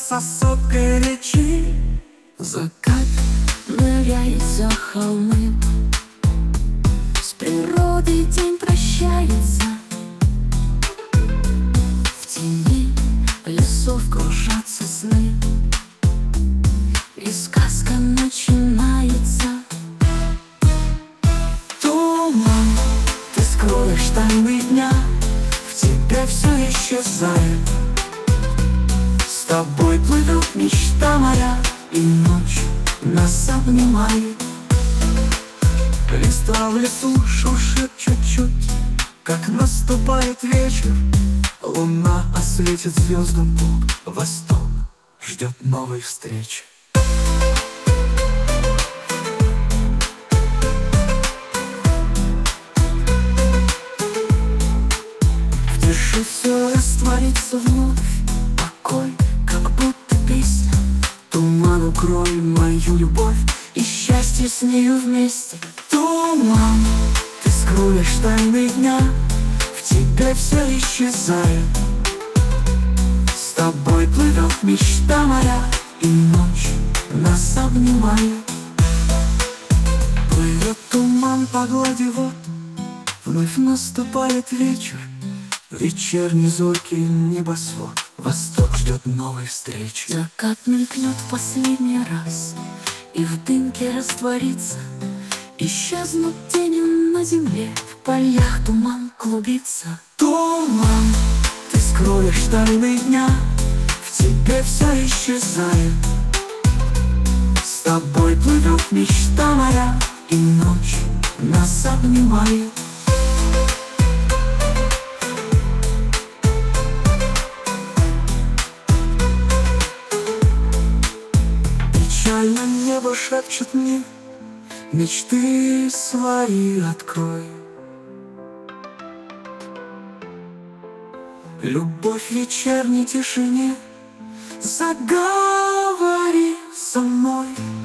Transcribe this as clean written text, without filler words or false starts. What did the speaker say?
сосок горячи. Закат ныряет за холмы, с природой день прощается. В тени лесов кружатся сны, и сказка начинается. Туман, ты скроешь тайны дня, в тебе все исчезает. С тобой плывет мечта моя, и ночь нас обнимает. Листва в лесу шуршит чуть-чуть, как наступает вечер. Луна осветит звездам путь, восток ждет новой встречи. В тиши все растворится вновь, покой, как будто песня. Туман, укрой мою любовь, и счастье с нею вместе. Туман, ты скроешь тайны дня, в тебе все исчезает. С тобой плывет мечта моя, и ночь нас обнимает. Плывет туман по глади вод, вновь наступает вечер. Вечерний зоркий небосвод, восток ждет новой встречи. Закат мелькнет в последний раз, и в дымке растворится. Исчезнут тени на земле, в полях туман клубится. Туман, ты скроешь тайны дня, в тебе все исчезает. С тобой плывет мечта моя, и ночь нас обнимает. Печально небо шепчет мне: мечты свои открой. Любовь в вечерней тишине, заговори со мной.